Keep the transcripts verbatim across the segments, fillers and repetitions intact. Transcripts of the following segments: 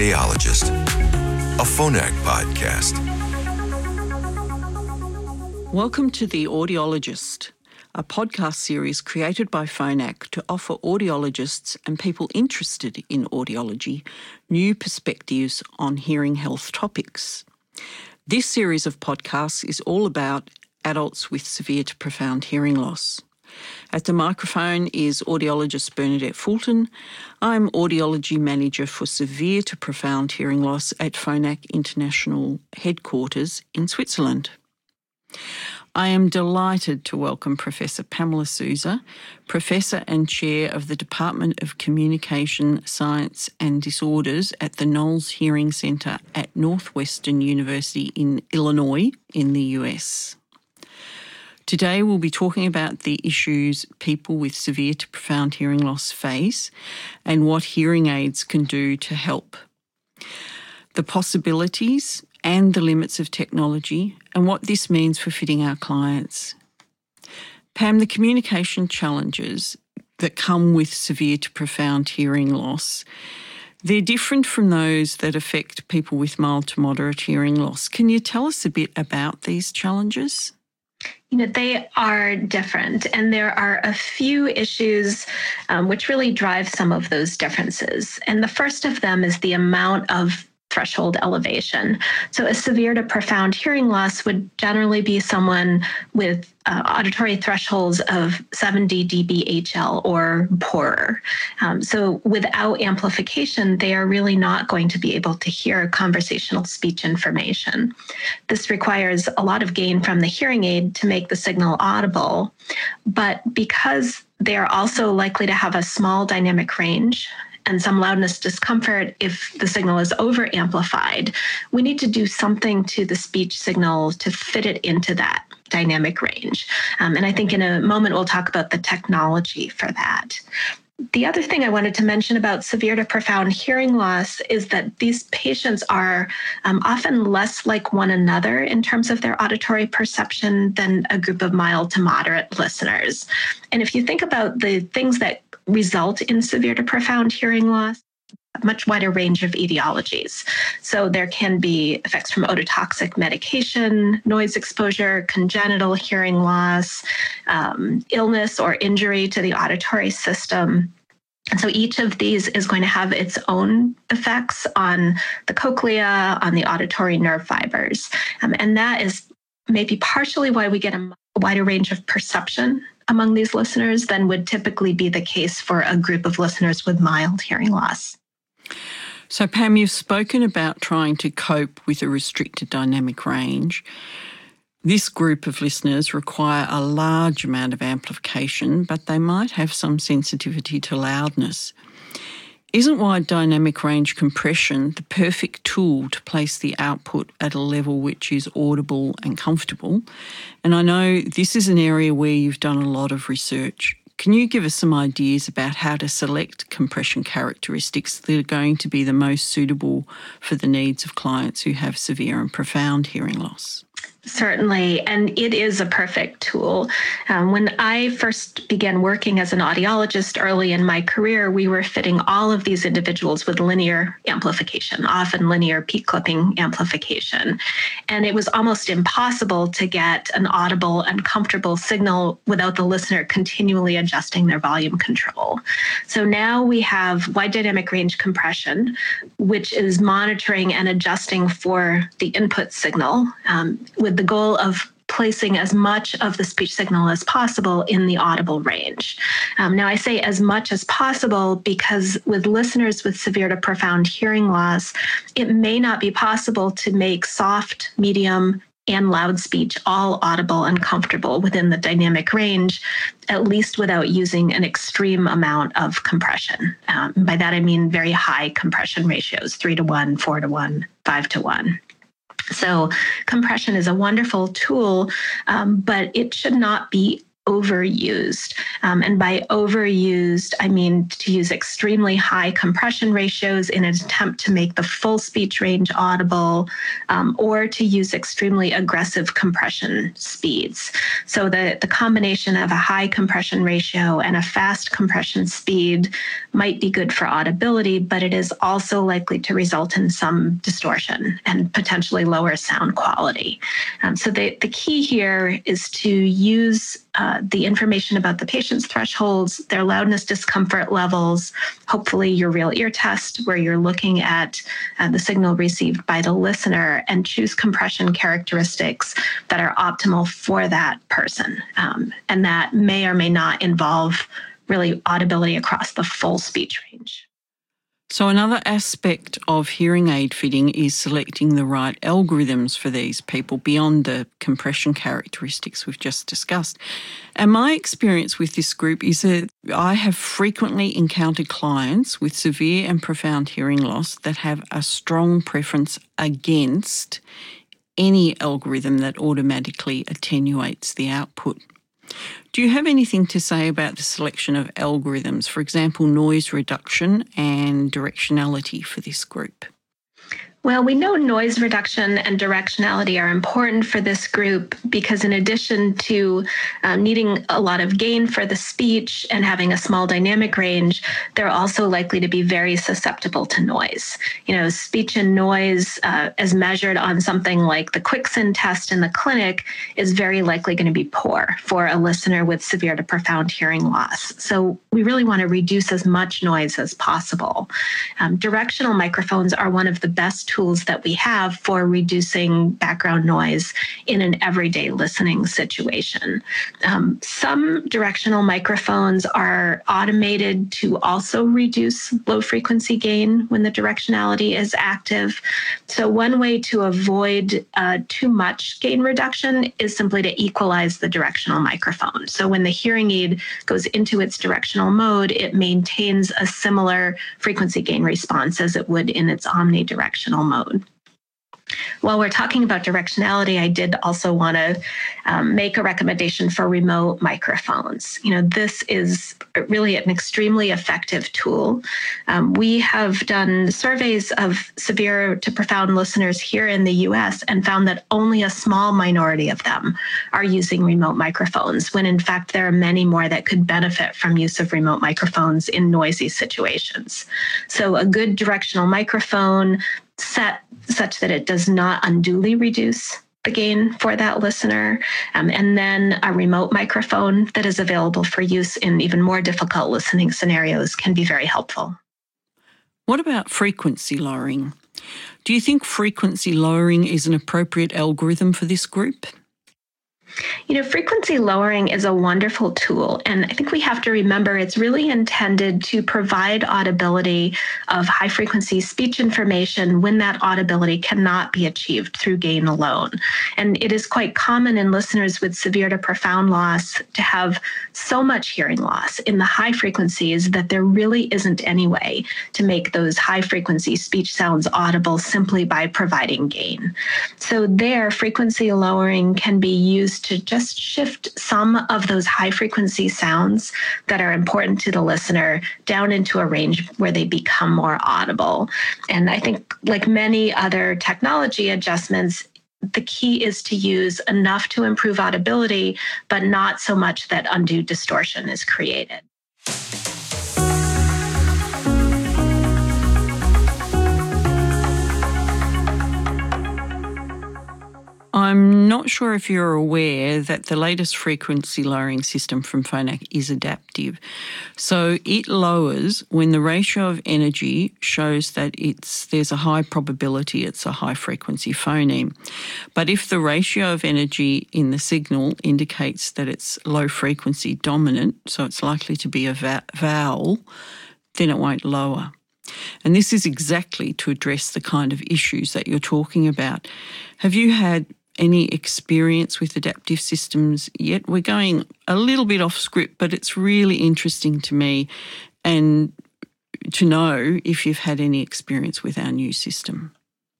Audiologist, a Phonak podcast. Welcome to The Audiologist, a podcast series created by Phonak to offer audiologists and people interested in audiology new perspectives on hearing health topics. This series of podcasts is all about adults with severe to profound hearing loss. At the microphone is audiologist Bernadette Fulton. I'm Audiology Manager for Severe to Profound Hearing Loss at Phonak International Headquarters in Switzerland. I am delighted to welcome Professor Pamela Souza, Professor and Chair of the Department of Communication, Science and Disorders at the Knowles Hearing Center at Northwestern University in Illinois in the U S. Today we'll be talking about the issues people with severe to profound hearing loss face and what hearing aids can do to help. The possibilities and the limits of technology and what this means for fitting our clients. Pam, the communication challenges that come with severe to profound hearing loss, they're different from those that affect people with mild to moderate hearing loss. Can you tell us a bit about these challenges? You know, they are different, and there are a few issues um, which really drive some of those differences. And the first of them is the amount of threshold elevation. So a severe to profound hearing loss would generally be someone with uh, auditory thresholds of seventy D B H L or poorer. Um, so without amplification, they are really not going to be able to hear conversational speech information. This requires a lot of gain from the hearing aid to make the signal audible, but because they are also likely to have a small dynamic range and some loudness discomfort if the signal is over amplified, we need to do something to the speech signal to fit it into that dynamic range. Um, and I think in a moment, we'll talk about the technology for that. The other thing I wanted to mention about severe to profound hearing loss is that these patients are um, often less like one another in terms of their auditory perception than a group of mild to moderate listeners. And if you think about the things that result in severe to profound hearing loss, a much wider range of etiologies. So there can be effects from ototoxic medication, noise exposure, congenital hearing loss, um, illness or injury to the auditory system. And so each of these is going to have its own effects on the cochlea, on the auditory nerve fibers. Um, and that is maybe partially why we get a wider range of perception among these listeners than would typically be the case for a group of listeners with mild hearing loss. So Pam, you've spoken about trying to cope with a restricted dynamic range. This group of listeners require a large amount of amplification, but they might have some sensitivity to loudness. Isn't wide dynamic range compression the perfect tool to place the output at a level which is audible and comfortable? And I know this is an area where you've done a lot of research. Can you give us some ideas about how to select compression characteristics that are going to be the most suitable for the needs of clients who have severe and profound hearing loss? Certainly, and it is a perfect tool. Um, when I first began working as an audiologist early in my career, we were fitting all of these individuals with linear amplification, often linear peak clipping amplification. And it was almost impossible to get an audible and comfortable signal without the listener continually adjusting their volume control. So now we have wide dynamic range compression, which is monitoring and adjusting for the input signal um, with the goal of placing as much of the speech signal as possible in the audible range. Um, now, I say as much as possible because with listeners with severe to profound hearing loss, it may not be possible to make soft, medium, and loud speech all audible and comfortable within the dynamic range, at least without using an extreme amount of compression. Um, by that, I mean very high compression ratios, three to one, four to one, five to one. So compression is a wonderful tool, um, but it should not be overused. Um, and by overused, I mean to use extremely high compression ratios in an attempt to make the full speech range audible, um, or to use extremely aggressive compression speeds. So the, the combination of a high compression ratio and a fast compression speed might be good for audibility, but it is also likely to result in some distortion and potentially lower sound quality. Um, so the, the key here is to use uh, the information about the patient's thresholds, their loudness discomfort levels, hopefully your real ear test where you're looking at uh, the signal received by the listener, and choose compression characteristics that are optimal for that person. Um, and that may or may not involve really audibility across the full speech range. So another aspect of hearing aid fitting is selecting the right algorithms for these people beyond the compression characteristics we've just discussed. And my experience with this group is that I have frequently encountered clients with severe and profound hearing loss that have a strong preference against any algorithm that automatically attenuates the output. Do you have anything to say about the selection of algorithms, for example, noise reduction and directionality for this group? Well, we know noise reduction and directionality are important for this group because in addition to um, needing a lot of gain for the speech and having a small dynamic range, they're also likely to be very susceptible to noise. You know, speech and noise, uh, as measured on something like the Quickson test in the clinic, is very likely going to be poor for a listener with severe to profound hearing loss. So we really want to reduce as much noise as possible. Um, directional microphones are one of the best tools that we have for reducing background noise in an everyday listening situation. Um, some directional microphones are automated to also reduce low frequency gain when the directionality is active. So one way to avoid uh, too much gain reduction is simply to equalize the directional microphone. So when the hearing aid goes into its directional mode, it maintains a similar frequency gain response as it would in its omnidirectional mode. While we're talking about directionality, I did also want to um, make a recommendation for remote microphones. You know, this is really an extremely effective tool. Um, we have done surveys of severe to profound listeners here in the U S and found that only a small minority of them are using remote microphones, when in fact there are many more that could benefit from use of remote microphones in noisy situations. So a good directional microphone set such that it does not unduly reduce the gain for that listener, um, and then a remote microphone that is available for use in even more difficult listening scenarios can be very helpful. What about frequency lowering? Do you think frequency lowering is an appropriate algorithm for this group? You know, frequency lowering is a wonderful tool, and I think we have to remember it's really intended to provide audibility of high-frequency speech information when that audibility cannot be achieved through gain alone. And it is quite common in listeners with severe to profound loss to have so much hearing loss in the high frequencies that there really isn't any way to make those high-frequency speech sounds audible simply by providing gain. So there, frequency lowering can be used to just shift some of those high frequency sounds that are important to the listener down into a range where they become more audible. And I think, like many other technology adjustments, the key is to use enough to improve audibility, but not so much that undue distortion is created. I'm not sure if you're aware that the latest frequency lowering system from Phonak is adaptive. So it lowers when the ratio of energy shows that it's there's a high probability it's a high frequency phoneme. But if the ratio of energy in the signal indicates that it's low frequency dominant, so it's likely to be a va- vowel, then it won't lower. And this is exactly to address the kind of issues that you're talking about. Have you had any experience with adaptive systems yet? We're going a little bit off script, but it's really interesting to me and to know if you've had any experience with our new system.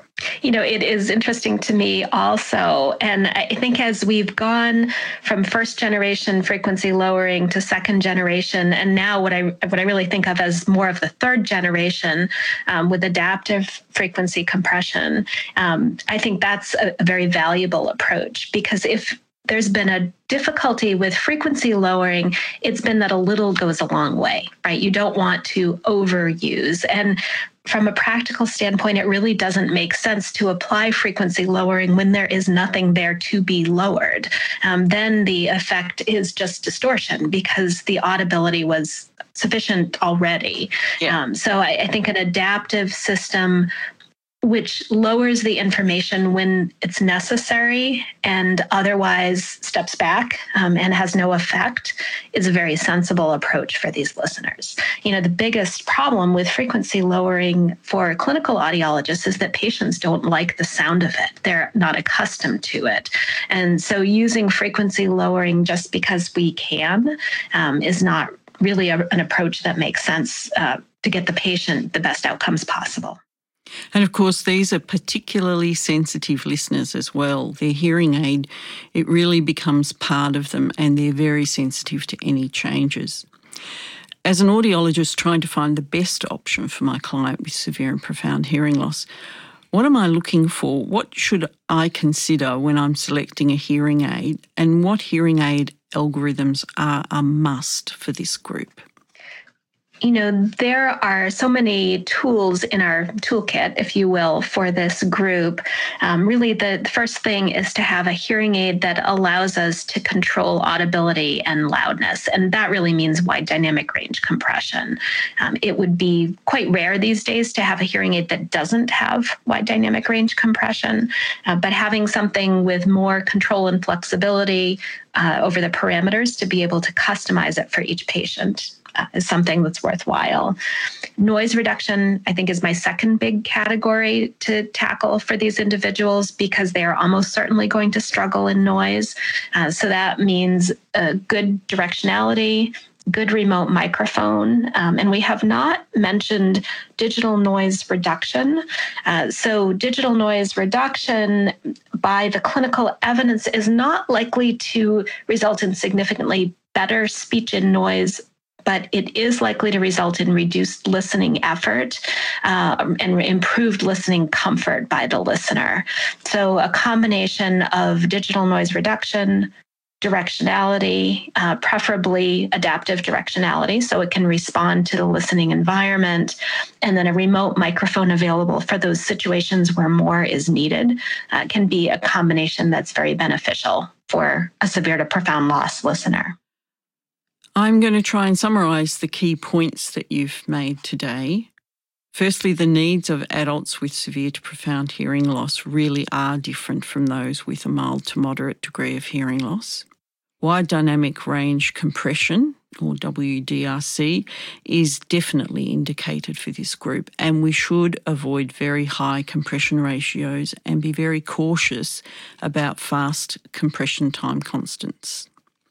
You know, it is interesting to me also. And I think as we've gone from first generation frequency lowering to second generation, and now what I what I really think of as more of the third generation um, with adaptive frequency compression, um, I think that's a, a very valuable approach, because if there's been a difficulty with frequency lowering, it's been that a little goes a long way, right? You don't want to overuse. And from a practical standpoint, it really doesn't make sense to apply frequency lowering when there is nothing there to be lowered. Um, then the effect is just distortion because the audibility was sufficient already. Yeah. Um, so I, I think an adaptive system which lowers the information when it's necessary and otherwise steps back um, and has no effect, is a very sensible approach for these listeners. You know, the biggest problem with frequency lowering for clinical audiologists is that patients don't like the sound of it. They're not accustomed to it. And so using frequency lowering just because we can um, is not really a, an approach that makes sense uh, to get the patient the best outcomes possible. And of course, these are particularly sensitive listeners as well. Their hearing aid, it really becomes part of them, and they're very sensitive to any changes. As an audiologist trying to find the best option for my client with severe and profound hearing loss, what am I looking for? What should I consider when I'm selecting a hearing aid? And what hearing aid algorithms are a must for this group? You know, there are so many tools in our toolkit, if you will, for this group. Um, really, the, the first thing is to have a hearing aid that allows us to control audibility and loudness. And that really means wide dynamic range compression. Um, it would be quite rare these days to have a hearing aid that doesn't have wide dynamic range compression. Uh, but having something with more control and flexibility uh, over the parameters to be able to customize it for each patient Uh, is something that's worthwhile. Noise reduction, I think, is my second big category to tackle for these individuals because they are almost certainly going to struggle in noise. Uh, so that means uh, good directionality, good remote microphone. Um, and we have not mentioned digital noise reduction. Uh, so digital noise reduction by the clinical evidence is not likely to result in significantly better speech and noise, but it is likely to result in reduced listening effort uh, and improved listening comfort by the listener. So a combination of digital noise reduction, directionality, uh, preferably adaptive directionality, so it can respond to the listening environment, and then a remote microphone available for those situations where more is needed uh, can be a combination that's very beneficial for a severe to profound loss listener. I'm going to try and summarise the key points that you've made today. Firstly, the needs of adults with severe to profound hearing loss really are different from those with a mild to moderate degree of hearing loss. Wide dynamic range compression, or W D R C, is definitely indicated for this group, and we should avoid very high compression ratios and be very cautious about fast compression time constants.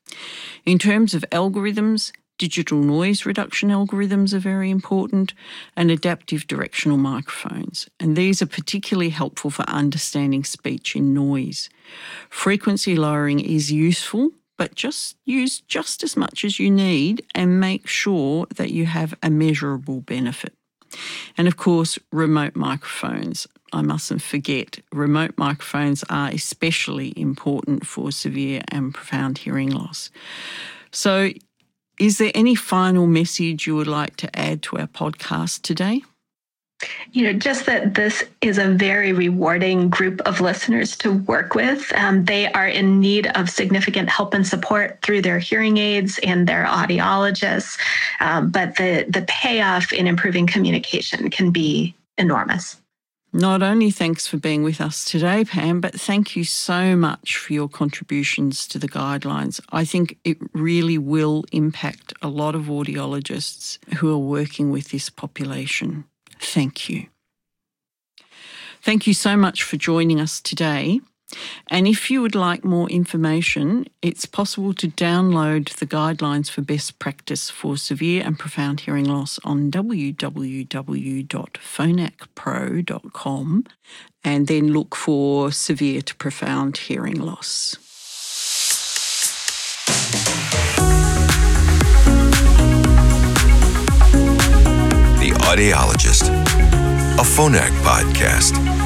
In terms of algorithms, digital noise reduction algorithms are very important, and adaptive directional microphones. And these are particularly helpful for understanding speech in noise. Frequency lowering is useful, but just use just as much as you need and make sure that you have a measurable benefit. And of course, remote microphones. I mustn't forget, remote microphones are especially important for severe and profound hearing loss. So, is there any final message you would like to add to our podcast today? You know, just that this is a very rewarding group of listeners to work with. Um, they are in need of significant help and support through their hearing aids and their audiologists. Um, but the, the payoff in improving communication can be enormous. Not only thanks for being with us today, Pam, but thank you so much for your contributions to the guidelines. I think it really will impact a lot of audiologists who are working with this population. Thank you. Thank you so much for joining us today. And if you would like more information, it's possible to download the guidelines for best practice for severe and profound hearing loss on w w w dot phonak pro dot com and then look for severe to profound hearing loss. The Audiologist, a Phonak podcast.